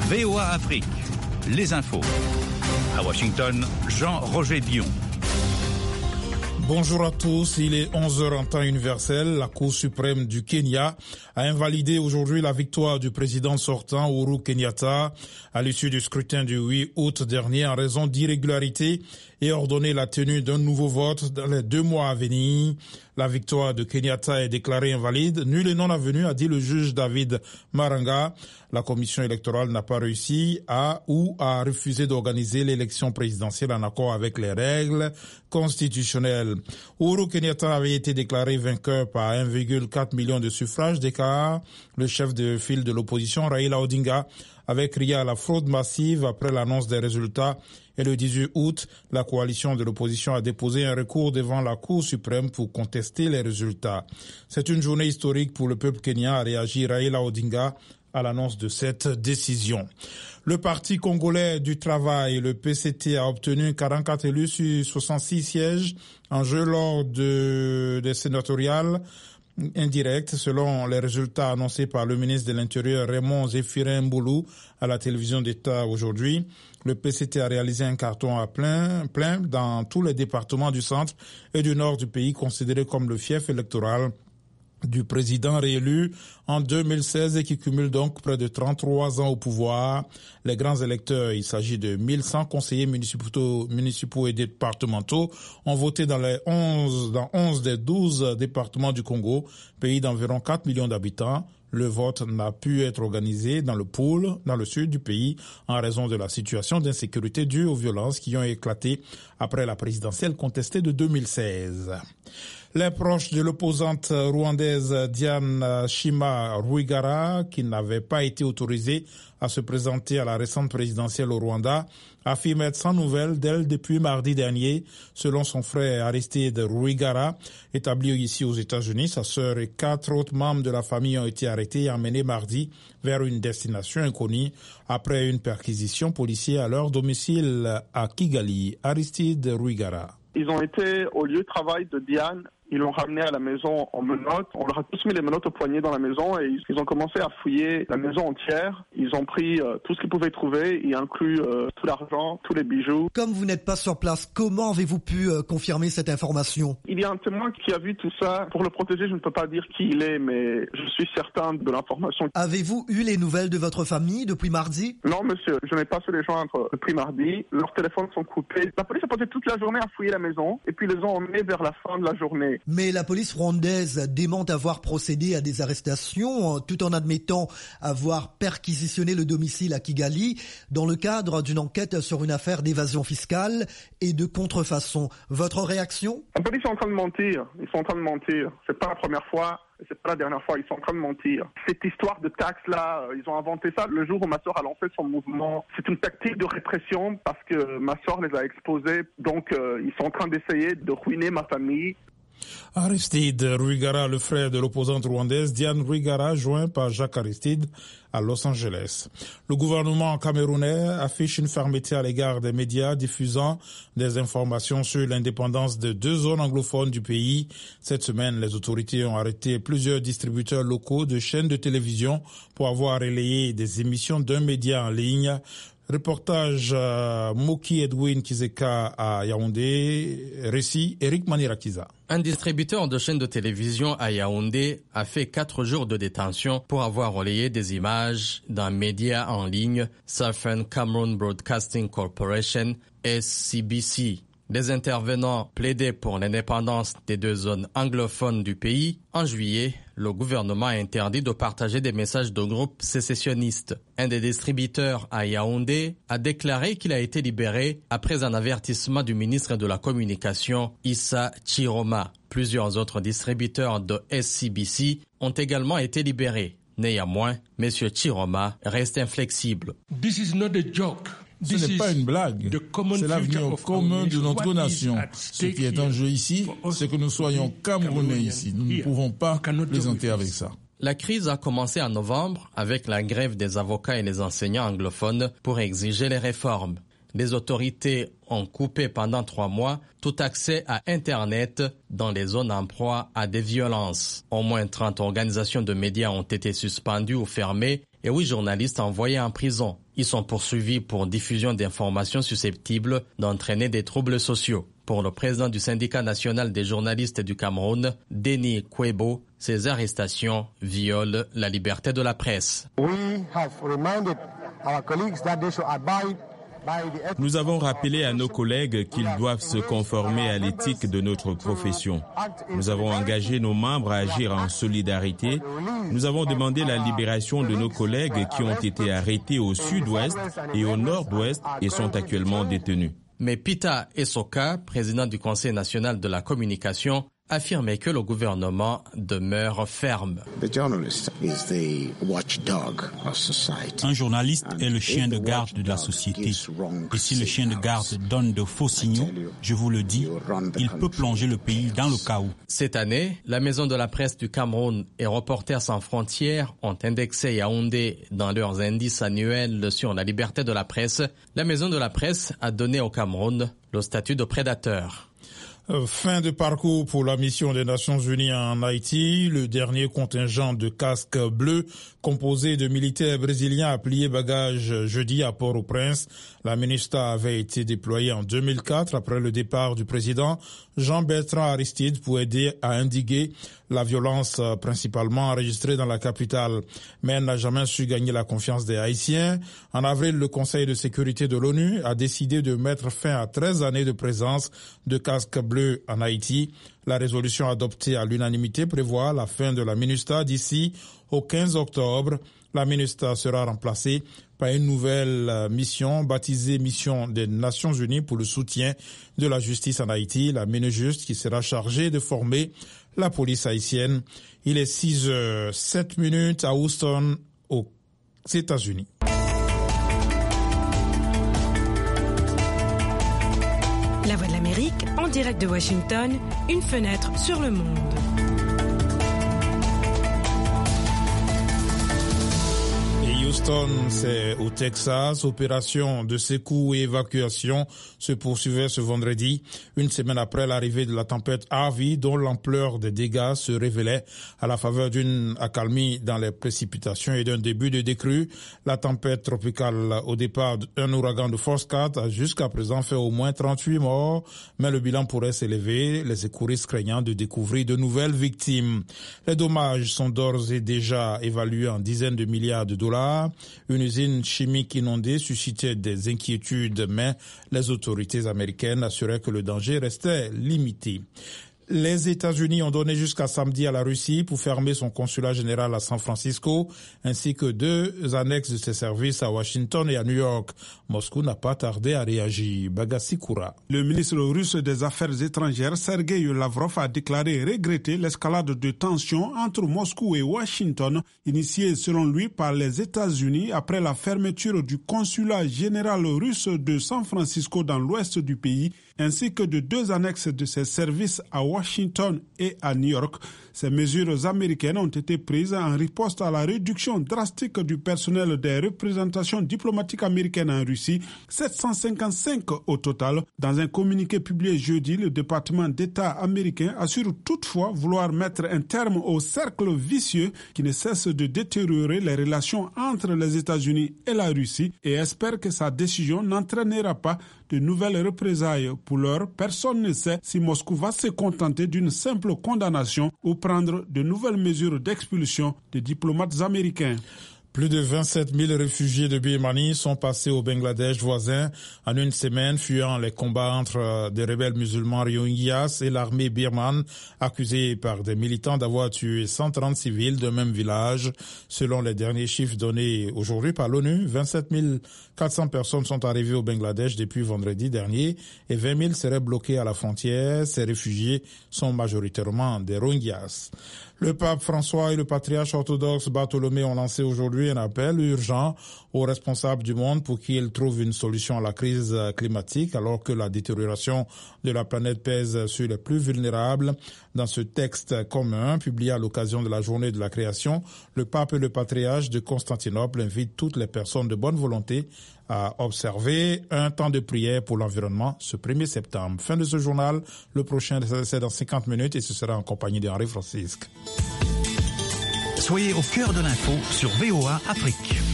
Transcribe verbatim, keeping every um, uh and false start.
V O A Afrique, les infos. À Washington, Jean-Roger Dion. Bonjour à tous, il est onze heures en temps universel. La Cour suprême du Kenya a invalidé aujourd'hui la victoire du président sortant Uhuru Kenyatta à l'issue du scrutin du huit août dernier en raison d'irrégularités et ordonné la tenue d'un nouveau vote dans les deux mois à venir. La victoire de Kenyatta est déclarée invalide. Nul et non avenu, a dit le juge David Maranga. La commission électorale n'a pas réussi à ou a refusé d'organiser l'élection présidentielle en accord avec les règles constitutionnelles. Uhuru Kenyatta avait été déclaré vainqueur par un virgule quatre million de suffrages d'écart. Le chef de file de l'opposition, Raila Odinga, avait crié à la fraude massive après l'annonce des résultats. Et le dix-huit août, la coalition de l'opposition a déposé un recours devant la Cour suprême pour contester les résultats. C'est une journée historique pour le peuple kenyan, a réagi Raila Odinga à l'annonce de cette décision. Le Parti congolais du travail, le P C T, a obtenu quarante-quatre élus sur soixante-six sièges en jeu lors de, des sénatoriales indirectes, selon les résultats annoncés par le ministre de l'Intérieur Raymond Zéphirin Mboulou à la télévision d'État aujourd'hui. Le P C T a réalisé un carton à plein, plein dans tous les départements du centre et du nord du pays, considérés comme le fief électoral du président réélu en deux mille seize et qui cumule donc près de trente-trois ans au pouvoir. Les grands électeurs, il s'agit de mille cent conseillers municipaux, municipaux et départementaux, ont voté dans les onze, dans onze des douze départements du Congo, pays d'environ quatre millions d'habitants. Le vote n'a pu être organisé dans le pôle, dans le sud du pays, en raison de la situation d'insécurité due aux violences qui ont éclaté après la présidentielle contestée de deux mille seize. Les proches de l'opposante rwandaise Diane Shima Rwigara, qui n'avait pas été autorisée à se présenter à la récente présidentielle au Rwanda, affirment être sans nouvelles d'elle depuis mardi dernier. Selon son frère Aristide Rwigara, établi ici aux États-Unis, sa sœur et quatre autres membres de la famille ont été arrêtés et emmenés mardi vers une destination inconnue après une perquisition policière à leur domicile à Kigali. Aristide Rwigara. Ils ont été au lieu de travail de Diane. Ils l'ont ramené à la maison en menottes. On leur a tous mis les menottes au poignet dans la maison et ils ont commencé à fouiller la maison entière. Ils ont pris euh, tout ce qu'ils pouvaient trouver, y inclut euh, tout l'argent, tous les bijoux. Comme vous n'êtes pas sur place, comment avez-vous pu euh, confirmer cette information? Il y a un témoin qui a vu tout ça. Pour le protéger, je ne peux pas dire qui il est, mais je suis certain de l'information. Avez-vous eu les nouvelles de votre famille depuis mardi? Non, monsieur, je n'ai pas su les joindre depuis mardi. Leurs téléphones sont coupés. La police a passé toute la journée à fouiller la maison et puis les ont emmenés vers la fin de la journée. Mais la police rwandaise dément avoir procédé à des arrestations tout en admettant avoir perquisitionné le domicile à Kigali dans le cadre d'une enquête sur une affaire d'évasion fiscale et de contrefaçon. Votre réaction? La police est en train de mentir. Ils sont en train de mentir. C'est pas la première fois. C'est pas la dernière fois, ils sont en train de mentir. Cette histoire de taxes-là, ils ont inventé ça le jour où ma sœur a lancé son mouvement. C'est une tactique de répression parce que ma sœur les a exposés. Donc, euh, ils sont en train d'essayer de ruiner ma famille. Aristide Rwigara, le frère de l'opposante rwandaise Diane Rwigara, joint par Jacques Aristide à Los Angeles. Le gouvernement camerounais affiche une fermeté à l'égard des médias diffusant des informations sur l'indépendance de deux zones anglophones du pays. Cette semaine, les autorités ont arrêté plusieurs distributeurs locaux de chaînes de télévision pour avoir relayé des émissions d'un média en ligne. Reportage euh, Moki Edwin Kizeka à Yaoundé, récit Eric Manirakiza. Un distributeur de chaînes de télévision à Yaoundé a fait quatre jours de détention pour avoir relayé des images d'un média en ligne, Southern Cameroon Broadcasting Corporation, S C B C. Des intervenants plaidaient pour l'indépendance des deux zones anglophones du pays. En juillet, le gouvernement a interdit de partager des messages de groupes sécessionnistes. Un des distributeurs à Yaoundé a déclaré qu'il a été libéré après un avertissement du ministre de la Communication, Issa Chiroma. Plusieurs autres distributeurs de S C B C ont également été libérés. Néanmoins, M. Chiroma reste inflexible. This is not a joke. Ce n'est pas une blague, c'est l'avenir commun de notre nation. Ce qui est en jeu ici, c'est que nous soyons Camerounais ici. Nous ne pouvons pas plaisanter avec ça. La crise a commencé en novembre avec la grève des avocats et des enseignants anglophones pour exiger les réformes. Les autorités ont coupé pendant trois mois tout accès à Internet dans les zones en proie à des violences. Au moins trente organisations de médias ont été suspendues ou fermées et huit journalistes envoyés en prison. Ils sont poursuivis pour diffusion d'informations susceptibles d'entraîner des troubles sociaux. Pour le président du syndicat national des journalistes du Cameroun, Denis Kwebo, ces arrestations violent la liberté de la presse. Nous avons rappelé à nos collègues qu'ils doivent se conformer à l'éthique de notre profession. Nous avons engagé nos membres à agir en solidarité. Nous avons demandé la libération de nos collègues qui ont été arrêtés au sud-ouest et au nord-ouest et sont actuellement détenus. Mais Peter Esoka, président du Conseil national de la communication, affirmait que le gouvernement demeure ferme. Un journaliste est le chien de garde de la société. Et si le chien de garde donne de faux signaux, je vous le dis, il peut plonger le pays dans le chaos. Cette année, la Maison de la presse du Cameroun et Reporters sans frontières ont indexé Yaoundé dans leurs indices annuels sur la liberté de la presse. La Maison de la presse a donné au Cameroun le statut de prédateur. Fin de parcours pour la mission des Nations Unies en Haïti. Le dernier contingent de casques bleus composé de militaires brésiliens a plié bagage jeudi à Port-au-Prince. La MINUSTAH avait été déployée en deux mille quatre après le départ du président Jean-Bertrand Aristide pour aider à endiguer la violence principalement enregistrée dans la capitale. Mais elle n'a jamais su gagner la confiance des Haïtiens. En avril, le Conseil de sécurité de l'ONU a décidé de mettre fin à treize années de présence de casques bleus en Haïti. La résolution adoptée à l'unanimité prévoit la fin de la MINUSTAH d'ici au quinze octobre. La MINUSTAH sera remplacée par une nouvelle mission baptisée Mission des Nations Unies pour le soutien de la justice en Haïti, la MINUJUST, qui sera chargée de former la police haïtienne. Il est six heures sept minutes à Houston, aux États-Unis. La Voix de l'Amérique, en direct de Washington, une fenêtre sur le monde. Houston, c'est au Texas. Opération de secours et évacuation se poursuivait ce vendredi, une semaine après l'arrivée de la tempête Harvey, dont l'ampleur des dégâts se révélait à la faveur d'une accalmie dans les précipitations et d'un début de décrue. La tempête tropicale, au départ d'un ouragan de force quatre, a jusqu'à présent fait au moins trente-huit morts, mais le bilan pourrait s'élever, les secouristes craignant de découvrir de nouvelles victimes. Les dommages sont d'ores et déjà évalués en dizaines de milliards de dollars. Une usine chimique inondée suscitait des inquiétudes, mais les autorités américaines assuraient que le danger restait limité. Les États-Unis ont donné jusqu'à samedi à la Russie pour fermer son consulat général à San Francisco, ainsi que deux annexes de ses services à Washington et à New York. Moscou n'a pas tardé à réagir. Bagassi Koura. Le ministre russe des Affaires étrangères, Sergei Lavrov, a déclaré regretter l'escalade de tensions entre Moscou et Washington, initiée selon lui par les États-Unis après la fermeture du consulat général russe de San Francisco dans l'ouest du pays, ainsi que de deux annexes de ses services à Washington et à New York. Ces mesures américaines ont été prises en riposte à la réduction drastique du personnel des représentations diplomatiques américaines en Russie, sept cent cinquante-cinq au total. Dans un communiqué publié jeudi, le département d'État américain assure toutefois vouloir mettre un terme au cercle vicieux qui ne cesse de détériorer les relations entre les États-Unis et la Russie et espère que sa décision n'entraînera pas de nouvelles représailles. Pour l'heure, personne ne sait si Moscou va se contenter d'une simple condamnation ou prendre de nouvelles mesures d'expulsion des diplomates américains. Plus de vingt-sept mille réfugiés de Birmanie sont passés au Bangladesh voisin en une semaine, fuyant les combats entre des rebelles musulmans Rohingyas et l'armée birmane, accusée par des militants d'avoir tué cent trente civils d'un même village. Selon les derniers chiffres donnés aujourd'hui par l'ONU, vingt-sept mille quatre cents personnes sont arrivées au Bangladesh depuis vendredi dernier et vingt mille seraient bloquées à la frontière. Ces réfugiés sont majoritairement des Rohingyas. Le pape François et le patriarche orthodoxe Bartholomé ont lancé aujourd'hui un appel urgent aux responsables du monde pour qu'ils trouvent une solution à la crise climatique alors que la détérioration de la planète pèse sur les plus vulnérables. Dans ce texte commun publié à l'occasion de la journée de la création, le pape et le patriarche de Constantinople invitent toutes les personnes de bonne volonté à observer un temps de prière pour l'environnement ce premier septembre. Fin de ce journal. Le prochain, c'est dans cinquante minutes et ce sera en compagnie d'Henri Francisque. Soyez au cœur de l'info sur V O A Afrique.